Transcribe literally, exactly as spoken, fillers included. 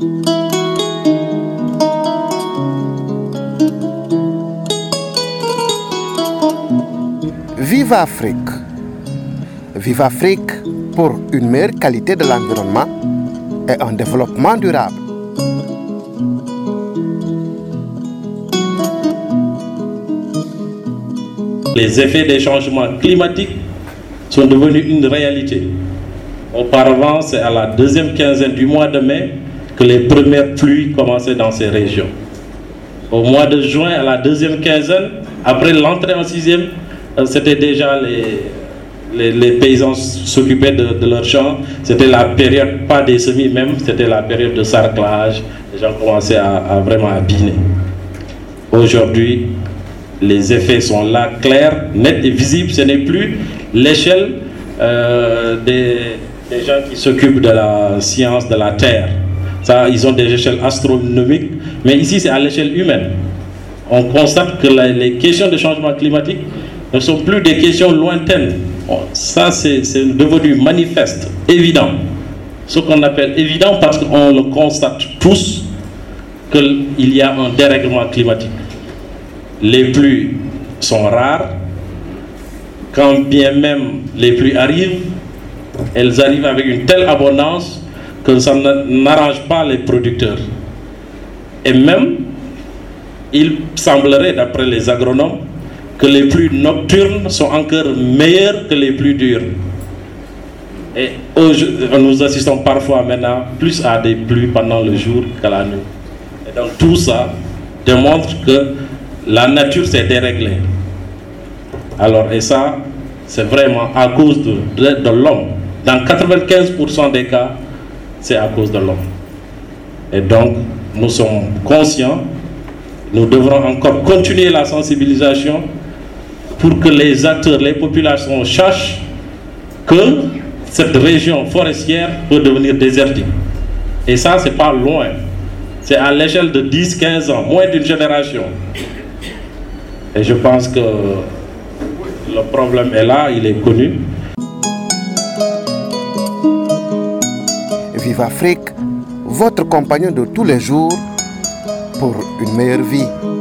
Vive Afrique! Vive Afrique pour une meilleure qualité de l'environnement et un développement durable. Les effets des changements climatiques sont devenus une réalité. Auparavant, c'est à la deuxième quinzaine du mois de mai que les premières pluies commençaient dans ces régions. Au mois de juin, à la deuxième quinzaine, après l'entrée en sixième, c'était déjà les, les, les paysans s'occupaient de, de leurs champs. C'était la période, pas des semis même, c'était la période de sarclage. Les gens commençaient à, à vraiment abîmer. Aujourd'hui, les effets sont là, clairs, nets et visibles. Ce n'est plus l'échelle euh, des, des gens qui s'occupent de la science de la Terre. Ça, ils ont des échelles astronomiques, mais ici, c'est à l'échelle humaine. On constate que la, les questions de changement climatique ne sont plus des questions lointaines. Ça, c'est devenu manifeste, évident. Ce qu'on appelle évident parce qu'on le constate tous, qu'il y a un dérèglement climatique. Les pluies sont rares. Quand bien même les pluies arrivent, elles arrivent avec une telle abondance que ça n'arrange pas les producteurs. Et même, il semblerait, d'après les agronomes, que les pluies nocturnes sont encore meilleures que les pluies diurnes. Et nous assistons parfois maintenant plus à des pluies pendant le jour qu'à la nuit. Et donc tout ça démontre que la nature s'est déréglée. Alors, et ça, c'est vraiment à cause de, de, de l'homme. Dans quatre-vingt-quinze pour cent des cas, c'est à cause de l'homme. Et donc, nous sommes conscients, nous devrons encore continuer la sensibilisation pour que les acteurs, les populations sachent que cette région forestière peut devenir désertique. Et ça, c'est pas loin. C'est à l'échelle de dix à quinze ans, moins d'une génération. Et je pense que le problème est là, il est connu. Vive Afrique, votre compagnon de tous les jours pour une meilleure vie.